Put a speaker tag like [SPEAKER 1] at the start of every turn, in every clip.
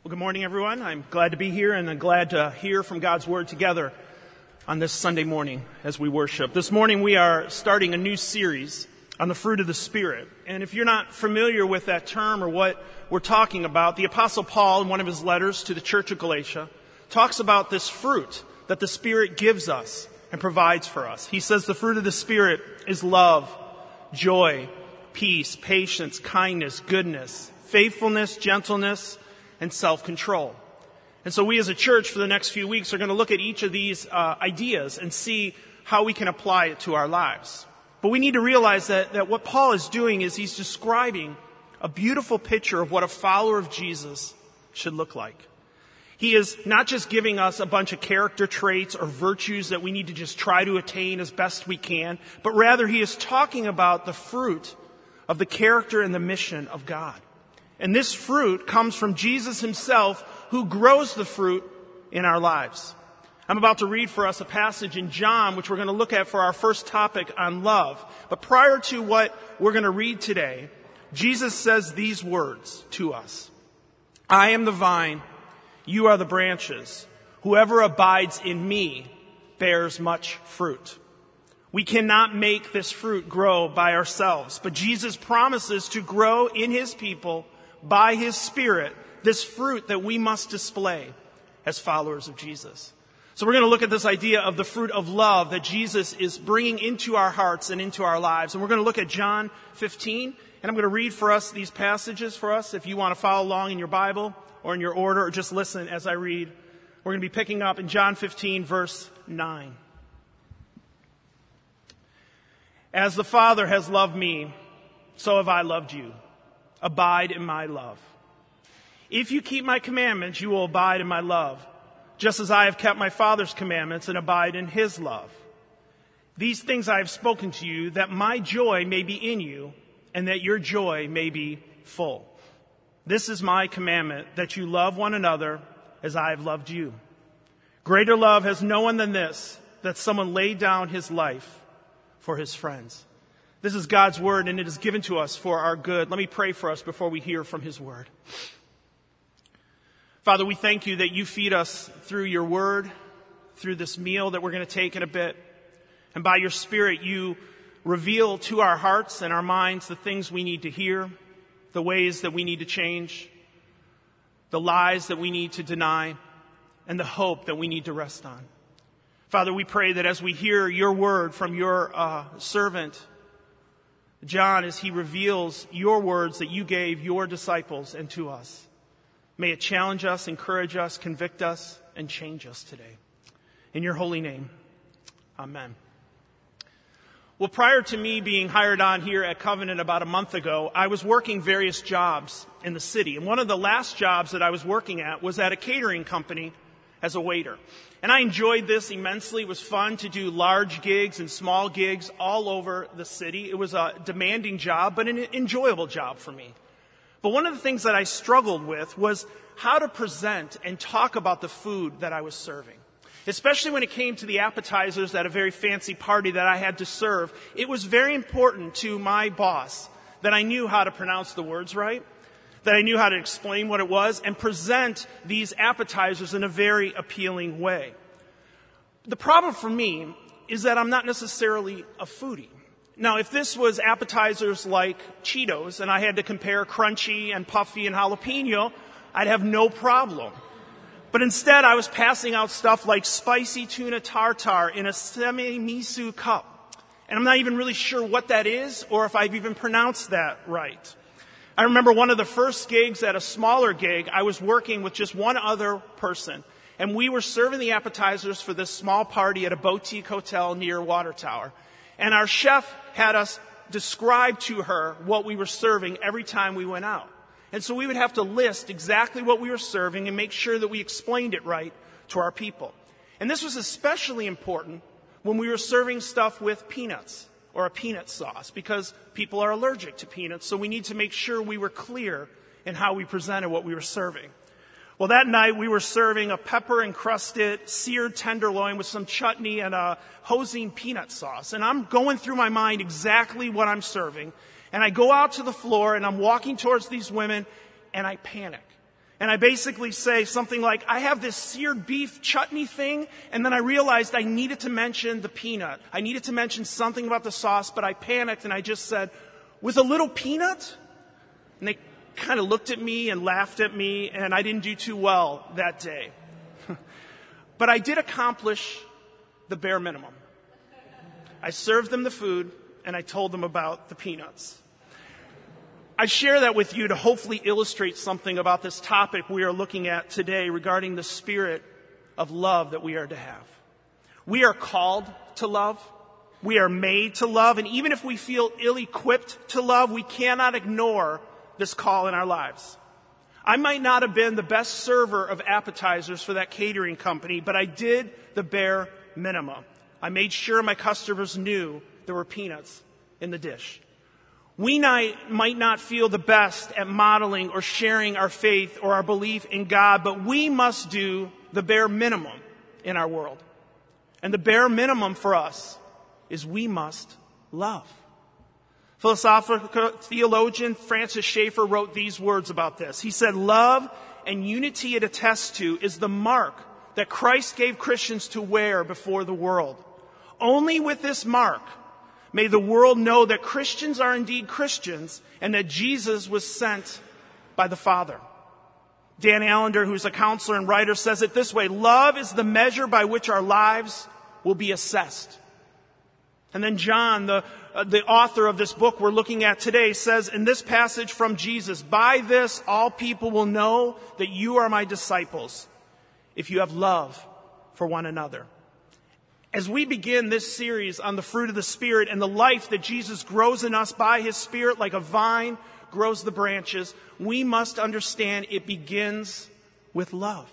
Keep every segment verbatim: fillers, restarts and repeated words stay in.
[SPEAKER 1] Well, good morning, everyone. I'm glad to be here, and I'm glad to hear from God's Word together on this Sunday morning as we worship. This morning we are starting a new series on the fruit of the Spirit. And if you're not familiar with that term or what we're talking about, the Apostle Paul, in one of his letters to the church of Galatia, talks about this fruit that the Spirit gives us and provides for us. He says the fruit of the Spirit is love, joy, peace, patience, kindness, goodness, faithfulness, gentleness, and self-control. And so we as a church for the next few weeks are going to look at each of these uh, ideas and see how we can apply it to our lives. But we need to realize that, that what Paul is doing is he's describing a beautiful picture of what a follower of Jesus should look like. He is not just giving us a bunch of character traits or virtues that we need to just try to attain as best we can, but rather he is talking about the fruit of the character and the mission of God. And this fruit comes from Jesus himself, who grows the fruit in our lives. I'm about to read for us a passage in John, which we're going to look at for our first topic on love. But prior to what we're going to read today, Jesus says these words to us. I am the vine, you are the branches. Whoever abides in me bears much fruit. We cannot make this fruit grow by ourselves, but Jesus promises to grow in his people by his Spirit, this fruit that we must display as followers of Jesus. So we're going to look at this idea of the fruit of love that Jesus is bringing into our hearts and into our lives. And we're going to look at John fifteen, and I'm going to read for us these passages for us. If you want to follow along in your Bible or in your order, or just listen as I read, we're going to be picking up in John fifteen, verse nine. As the Father has loved me, so have I loved you. Abide in my love. If you keep my commandments, you will abide in my love, just as I have kept my Father's commandments and abide in his love. These things I have spoken to you, that my joy may be in you, and that your joy may be full. This is my commandment, that you love one another as I have loved you. Greater love has no one than this, that someone laid down his life for his friends. This is God's word, and it is given to us for our good. Let me pray for us before we hear from his word. Father, we thank you that you feed us through your word, through this meal that we're going to take in a bit. And by your Spirit, you reveal to our hearts and our minds the things we need to hear, the ways that we need to change, the lies that we need to deny, and the hope that we need to rest on. Father, we pray that as we hear your word from your uh, servant, John, as he reveals your words that you gave your disciples and to us, may it challenge us, encourage us, convict us, and change us today. In your holy name, amen. Well, prior to me being hired on here at Covenant about a month ago, I was working various jobs in the city. And one of the last jobs that I was working at was at a catering company as a waiter. And I enjoyed this immensely. It was fun to do large gigs and small gigs all over the city. It was a demanding job, but an enjoyable job for me. But one of the things that I struggled with was how to present and talk about the food that I was serving. Especially when it came to the appetizers at a very fancy party that I had to serve. It was very important to my boss that I knew how to pronounce the words right, that I knew how to explain what it was, and present these appetizers in a very appealing way. The problem for me is that I'm not necessarily a foodie. Now, if this was appetizers like Cheetos, and I had to compare crunchy and puffy and jalapeno, I'd have no problem. But instead, I was passing out stuff like spicy tuna tartare in a semi-miso cup. And I'm not even really sure what that is, or if I've even pronounced that right. I remember one of the first gigs at a smaller gig, I was working with just one other person. And we were serving the appetizers for this small party at a boutique hotel near Water Tower. And our chef had us describe to her what we were serving every time we went out. And so we would have to list exactly what we were serving and make sure that we explained it right to our people. And this was especially important when we were serving stuff with peanuts or a peanut sauce, because people are allergic to peanuts, so we need to make sure we were clear in how we presented what we were serving. Well, that night we were serving a pepper-encrusted seared tenderloin with some chutney and a hosing peanut sauce. And I'm going through my mind exactly what I'm serving. And I go out to the floor and I'm walking towards these women and I panic. And I basically say something like, I have this seared beef chutney thing, and then I realized I needed to mention the peanut. I needed to mention something about the sauce, but I panicked and I just said, with a little peanut? And they kind of looked at me and laughed at me, and I didn't do too well that day. But I did accomplish the bare minimum. I served them the food, and I told them about the peanuts. I share that with you to hopefully illustrate something about this topic we are looking at today regarding the spirit of love that we are to have. We are called to love. We are made to love. And even if we feel ill-equipped to love, we cannot ignore this call in our lives. I might not have been the best server of appetizers for that catering company, but I did the bare minimum. I made sure my customers knew there were peanuts in the dish. We might not feel the best at modeling or sharing our faith or our belief in God, but we must do the bare minimum in our world. And the bare minimum for us is we must love. Philosophical theologian Francis Schaeffer wrote these words about this. He said, love and unity it attests to is the mark that Christ gave Christians to wear before the world. Only with this mark may the world know that Christians are indeed Christians and that Jesus was sent by the Father. Dan Allender, who's a counselor and writer, says it this way: love is the measure by which our lives will be assessed. And then John, the, uh, the author of this book we're looking at today, says in this passage from Jesus, by this all people will know that you are my disciples, if you have love for one another. As we begin this series on the fruit of the Spirit and the life that Jesus grows in us by His Spirit like a vine grows the branches, we must understand it begins with love.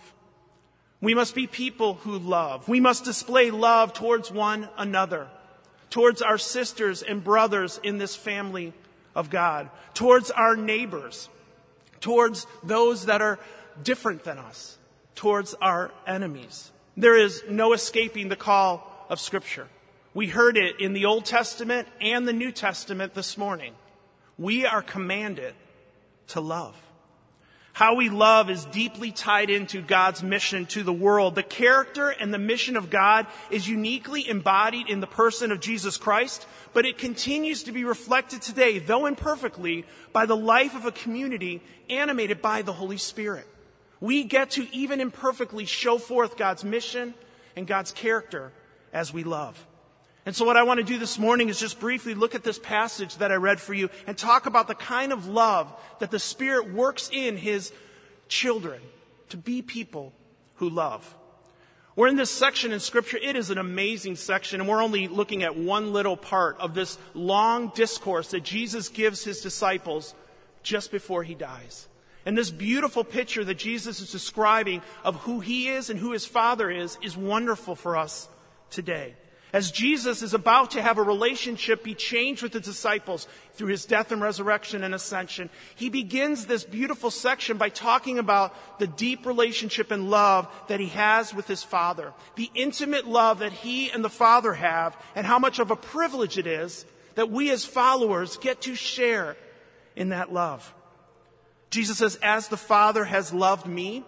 [SPEAKER 1] We must be people who love. We must display love towards one another, towards our sisters and brothers in this family of God, towards our neighbors, towards those that are different than us, towards our enemies. There is no escaping the call of Scripture. We heard it in the Old Testament and the New Testament this morning. We are commanded to love. How we love is deeply tied into God's mission to the world. The character and the mission of God is uniquely embodied in the person of Jesus Christ, but it continues to be reflected today, though imperfectly, by the life of a community animated by the Holy Spirit. We get to, even imperfectly, show forth God's mission and God's character as we love. And so what I want to do this morning is just briefly look at this passage that I read for you and talk about the kind of love that the Spirit works in His children to be people who love. We're in this section in Scripture. It is an amazing section, and we're only looking at one little part of this long discourse that Jesus gives His disciples just before He dies. And this beautiful picture that Jesus is describing of who He is and who His Father is, is wonderful for us today. As Jesus is about to have a relationship be changed with the disciples through His death and resurrection and ascension, He begins this beautiful section by talking about the deep relationship and love that He has with His Father, the intimate love that He and the Father have, and how much of a privilege it is that we as followers get to share in that love. Jesus says, as the Father has loved me,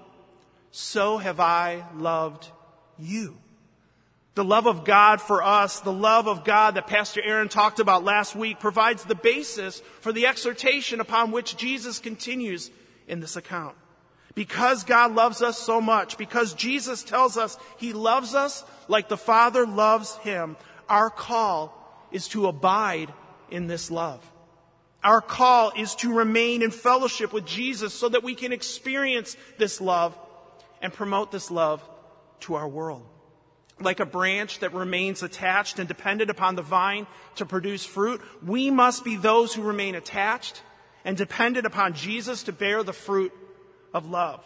[SPEAKER 1] so have I loved you. The love of God for us, the love of God that Pastor Aaron talked about last week, provides the basis for the exhortation upon which Jesus continues in this account. Because God loves us so much, because Jesus tells us He loves us like the Father loves Him, our call is to abide in this love. Our call is to remain in fellowship with Jesus so that we can experience this love and promote this love to our world. Like a branch that remains attached and dependent upon the vine to produce fruit, we must be those who remain attached and dependent upon Jesus to bear the fruit of love.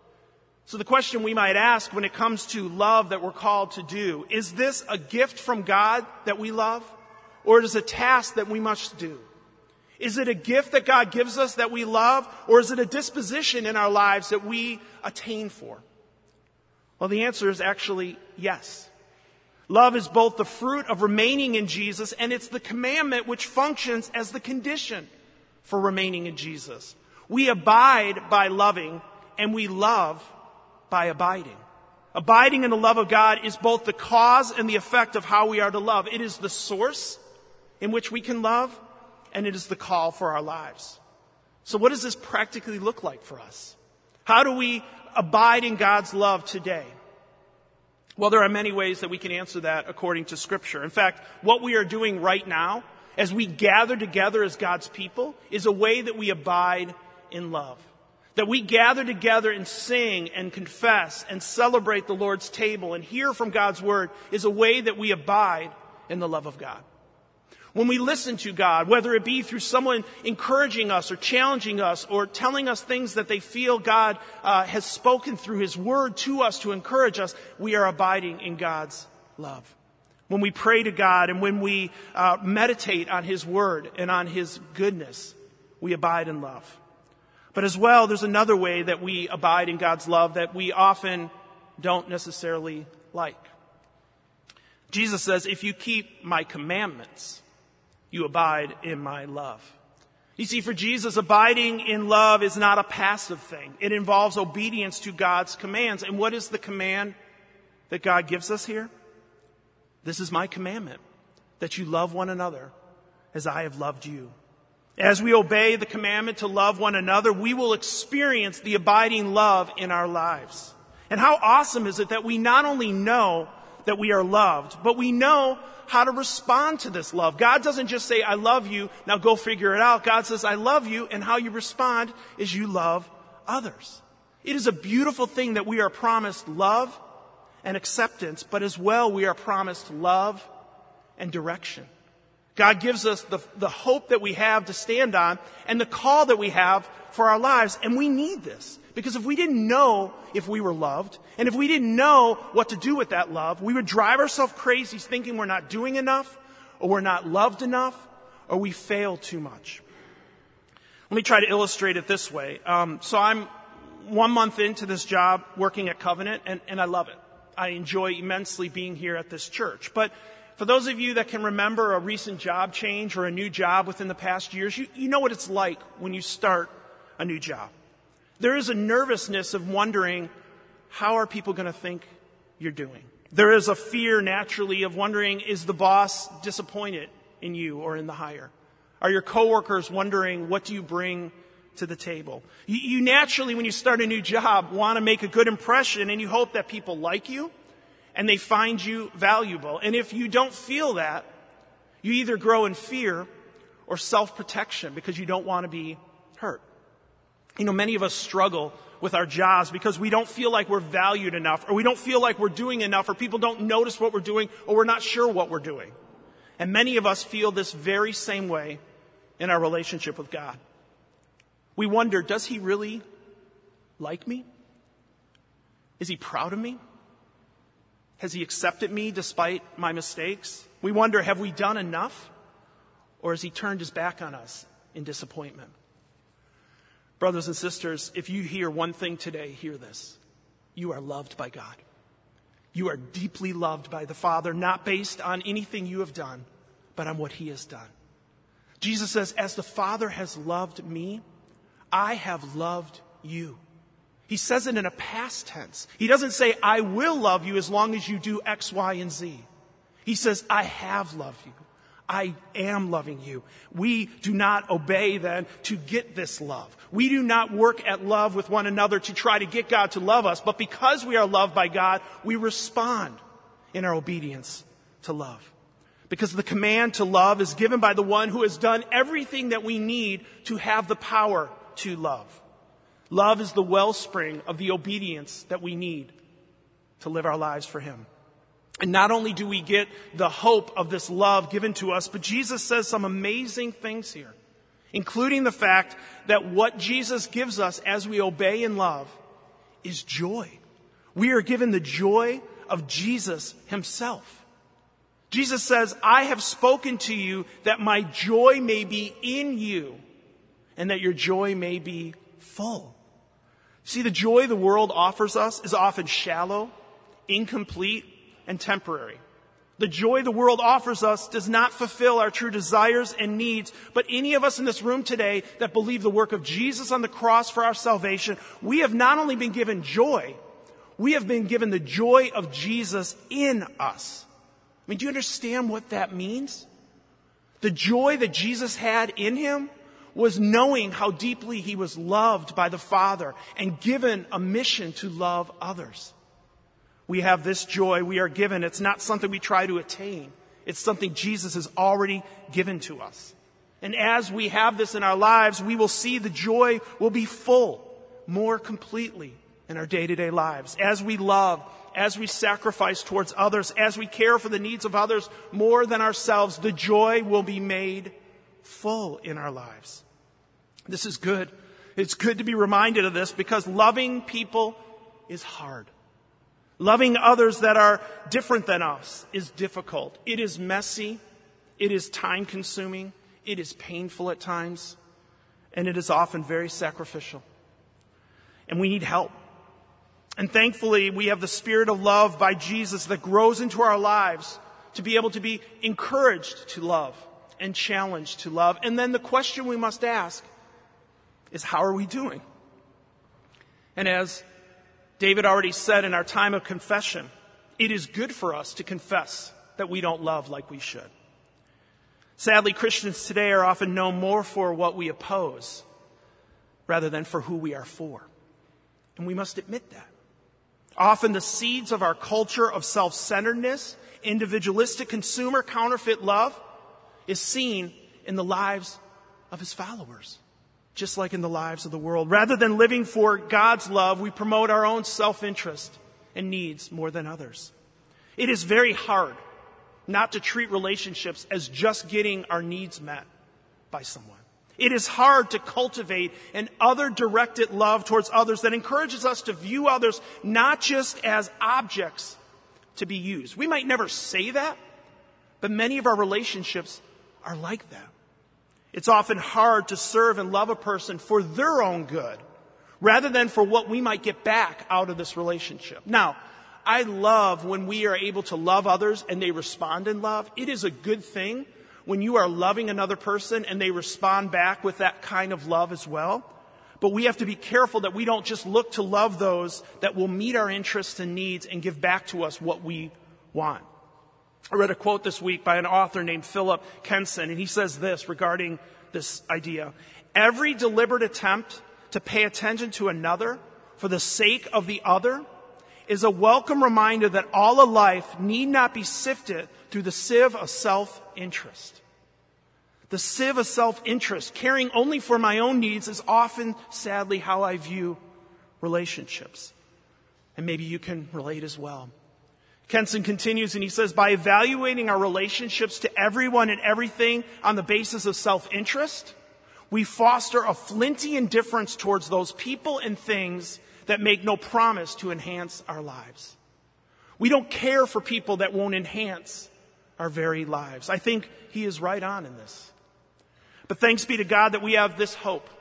[SPEAKER 1] So the question we might ask when it comes to love that we're called to do, is this a gift from God that we love, or is it a task that we must do? Is it a gift that God gives us that we love, or is it a disposition in our lives that we attain for? Well, the answer is actually yes. Love is both the fruit of remaining in Jesus, and it's the commandment which functions as the condition for remaining in Jesus. We abide by loving, and we love by abiding. Abiding in the love of God is both the cause and the effect of how we are to love. It is the source in which we can love, and it is the call for our lives. So what does this practically look like for us? How do we abide in God's love today? Well, there are many ways that we can answer that according to Scripture. In fact, what we are doing right now, as we gather together as God's people, is a way that we abide in love. That we gather together and sing and confess and celebrate the Lord's table and hear from God's word is a way that we abide in the love of God. When we listen to God, whether it be through someone encouraging us or challenging us or telling us things that they feel God uh, has spoken through His word to us to encourage us, we are abiding in God's love. When we pray to God and when we uh, meditate on His word and on His goodness, we abide in love. But as well, there's another way that we abide in God's love that we often don't necessarily like. Jesus says, if you keep my commandments, you abide in my love. You see, for Jesus, abiding in love is not a passive thing. It involves obedience to God's commands. And what is the command that God gives us here? This is my commandment, that you love one another as I have loved you. As we obey the commandment to love one another, we will experience the abiding love in our lives. And how awesome is it that we not only know that we are loved, but we know how to respond to this love. God doesn't just say, I love you, now go figure it out. God says, I love you, and how you respond is you love others. It is a beautiful thing that we are promised love and acceptance, but as well we are promised love and direction. God gives us the, the hope that we have to stand on and the call that we have for our lives. And we need this. Because if we didn't know if we were loved, and if we didn't know what to do with that love, we would drive ourselves crazy thinking we're not doing enough, or we're not loved enough, or we fail too much. Let me try to illustrate it this way. Um, so I'm one month into this job working at Covenant, and, and I love it. I enjoy immensely being here at this church. But for those of you that can remember a recent job change or a new job within the past years, you, you know what it's like when you start a new job. There is a nervousness of wondering, how are people going to think you're doing? There is a fear naturally of wondering, is the boss disappointed in you or in the hire? Are your coworkers wondering, what do you bring to the table? You, you naturally, when you start a new job, want to make a good impression, and you hope that people like you and they find you valuable. And if you don't feel that, you either grow in fear or self-protection because you don't want to be hurt. You know, many of us struggle with our jobs because we don't feel like we're valued enough, or we don't feel like we're doing enough, or people don't notice what we're doing, or we're not sure what we're doing. And many of us feel this very same way in our relationship with God. We wonder, does He really like me? Is He proud of me? Has He accepted me despite my mistakes? We wonder, have we done enough? Or has He turned His back on us in disappointment? Brothers and sisters, if you hear one thing today, hear this. You are loved by God. You are deeply loved by the Father, not based on anything you have done, but on what He has done. Jesus says, as the Father has loved me, I have loved you. He says it in a past tense. He doesn't say, I will love you as long as you do X, Y, and Z. He says, I have loved you. I am loving you. We do not obey then to get this love. We do not work at love with one another to try to get God to love us, but because we are loved by God, we respond in our obedience to love. Because the command to love is given by the one who has done everything that we need to have the power to love. Love is the wellspring of the obedience that we need to live our lives for Him. And not only do we get the hope of this love given to us, but Jesus says some amazing things here, including the fact that what Jesus gives us as we obey and love is joy. We are given the joy of Jesus Himself. Jesus says, I have spoken to you that my joy may be in you and that your joy may be full. See, the joy the world offers us is often shallow, incomplete, and temporary. The joy the world offers us does not fulfill our true desires and needs, but any of us in this room today that believe the work of Jesus on the cross for our salvation, we have not only been given joy, we have been given the joy of Jesus in us. I mean, do you understand what that means? The joy that Jesus had in him was knowing how deeply he was loved by the Father and given a mission to love others. We have this joy we are given. It's not something we try to attain. It's something Jesus has already given to us. And as we have this in our lives, we will see the joy will be full more completely in our day-to-day lives. As we love, as we sacrifice towards others, as we care for the needs of others more than ourselves, the joy will be made full in our lives. This is good. It's good to be reminded of this because loving people is hard. Loving others that are different than us is difficult. It is messy. It is time-consuming. It is painful at times. And it is often very sacrificial. And we need help. And thankfully, we have the Spirit of love by Jesus that grows into our lives to be able to be encouraged to love and challenged to love. And then the question we must ask is, how are we doing? And as David already said in our time of confession, it is good for us to confess that we don't love like we should. Sadly, Christians today are often known more for what we oppose rather than for who we are for. And we must admit that. Often the seeds of our culture of self-centeredness, individualistic consumer counterfeit love is seen in the lives of his followers, just like in the lives of the world. Rather than living for God's love, we promote our own self-interest and needs more than others. It is very hard not to treat relationships as just getting our needs met by someone. It is hard to cultivate an other-directed love towards others that encourages us to view others not just as objects to be used. We might never say that, but many of our relationships are like that. It's often hard to serve and love a person for their own good rather than for what we might get back out of this relationship. Now, I love when we are able to love others and they respond in love. It is a good thing when you are loving another person and they respond back with that kind of love as well. But we have to be careful that we don't just look to love those that will meet our interests and needs and give back to us what we want. I read a quote this week by an author named Philip Kenson, and he says this regarding this idea. Every deliberate attempt to pay attention to another for the sake of the other is a welcome reminder that all of life need not be sifted through the sieve of self-interest. The sieve of self-interest, caring only for my own needs, is often, sadly, how I view relationships. And maybe you can relate as well. Kenson continues and he says, by evaluating our relationships to everyone and everything on the basis of self-interest, we foster a flinty indifference towards those people and things that make no promise to enhance our lives. We don't care for people that won't enhance our very lives. I think he is right on in this. But thanks be to God that we have this hope.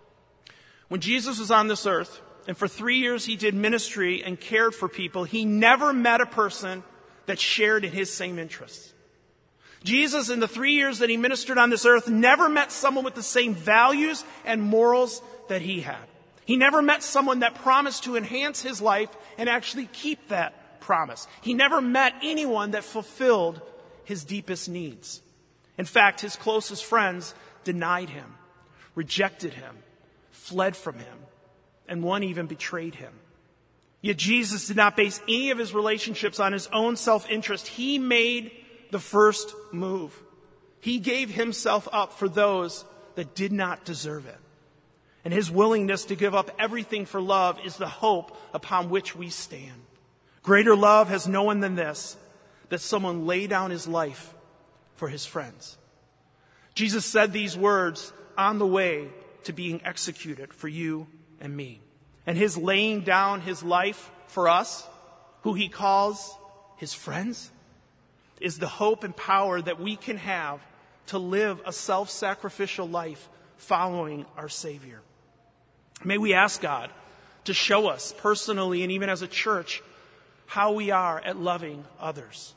[SPEAKER 1] When Jesus was on this earth, and for three years he did ministry and cared for people, he never met a person that shared in his same interests. Jesus, in the three years that he ministered on this earth, never met someone with the same values and morals that he had. He never met someone that promised to enhance his life and actually keep that promise. He never met anyone that fulfilled his deepest needs. In fact, his closest friends denied him, rejected him, fled from him, and one even betrayed him. Yet Jesus did not base any of his relationships on his own self-interest. He made the first move. He gave himself up for those that did not deserve it. And his willingness to give up everything for love is the hope upon which we stand. Greater love has no one than this, that someone lay down his life for his friends. Jesus said these words on the way to being executed for you and me. And his laying down his life for us, who he calls his friends, is the hope and power that we can have to live a self-sacrificial life following our Savior. May we ask God to show us personally and even as a church how we are at loving others.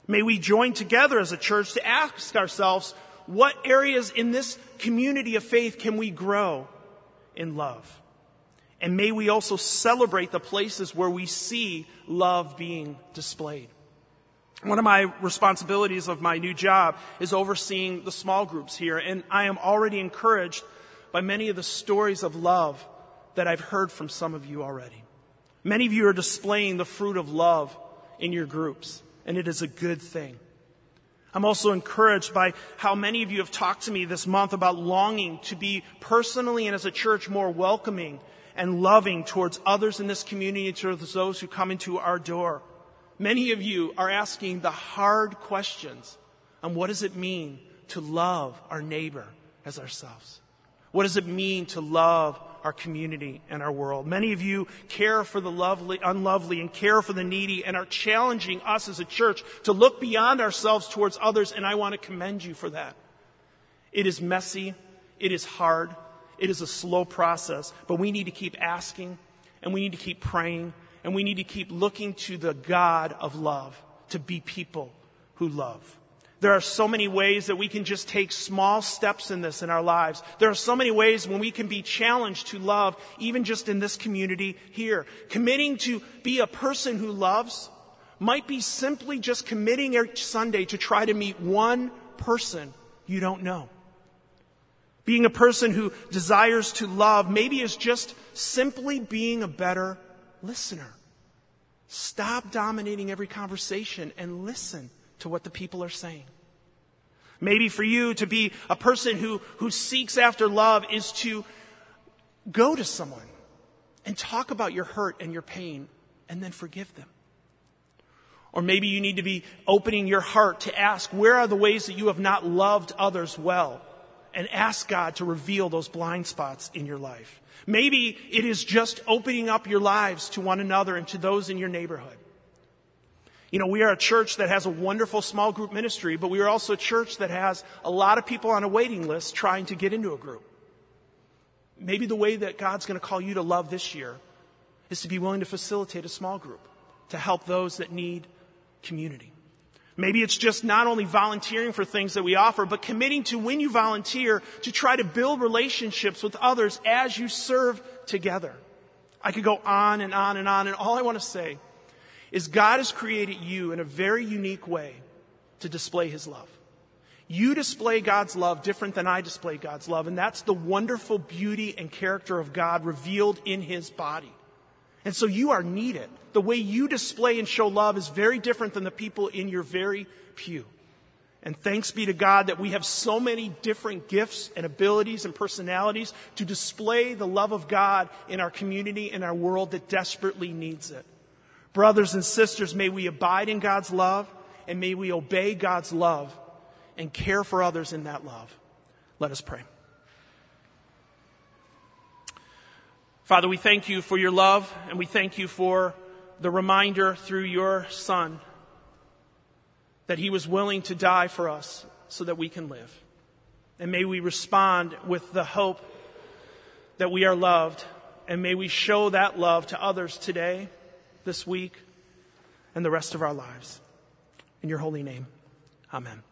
[SPEAKER 1] May we join together as a church to ask ourselves, what areas in this community of faith can we grow in love? And may we also celebrate the places where we see love being displayed. One of my responsibilities of my new job is overseeing the small groups here, and I am already encouraged by many of the stories of love that I've heard from some of you already. Many of you are displaying the fruit of love in your groups, and it is a good thing. I'm also encouraged by how many of you have talked to me this month about longing to be personally and as a church more welcoming and loving towards others in this community and towards those who come into our door. Many of you are asking the hard questions on what does it mean to love our neighbor as ourselves? What does it mean to love our community and our world? Many of you care for the lovely, unlovely and care for the needy and are challenging us as a church to look beyond ourselves towards others, and I want to commend you for that. It is messy. It is hard. It is a slow process, but we need to keep asking, and we need to keep praying, and we need to keep looking to the God of love to be people who love. There are so many ways that we can just take small steps in this in our lives. There are so many ways when we can be challenged to love, even just in this community here. Committing to be a person who loves might be simply just committing each Sunday to try to meet one person you don't know. Being a person who desires to love maybe is just simply being a better listener. Stop dominating every conversation and listen to what the people are saying. Maybe for you to be a person who, who seeks after love is to go to someone and talk about your hurt and your pain and then forgive them. Or maybe you need to be opening your heart to ask, where are the ways that you have not loved others well? And ask God to reveal those blind spots in your life. Maybe it is just opening up your lives to one another and to those in your neighborhood. You know, we are a church that has a wonderful small group ministry, but we are also a church that has a lot of people on a waiting list trying to get into a group. Maybe the way that God's going to call you to love this year is to be willing to facilitate a small group to help those that need community. Maybe it's just not only volunteering for things that we offer, but committing to, when you volunteer, to try to build relationships with others as you serve together. I could go on and on and on, and all I want to say is God has created you in a very unique way to display His love. You display God's love different than I display God's love, and that's the wonderful beauty and character of God revealed in His body. And so you are needed. The way you display and show love is very different than the people in your very pew. And thanks be to God that we have so many different gifts and abilities and personalities to display the love of God in our community and our world that desperately needs it. Brothers and sisters, may we abide in God's love, and may we obey God's love and care for others in that love. Let us pray. Father, we thank you for your love, and we thank you for the reminder through your Son that He was willing to die for us so that we can live. And may we respond with the hope that we are loved, and may we show that love to others today, this week, and the rest of our lives. In your holy name, amen.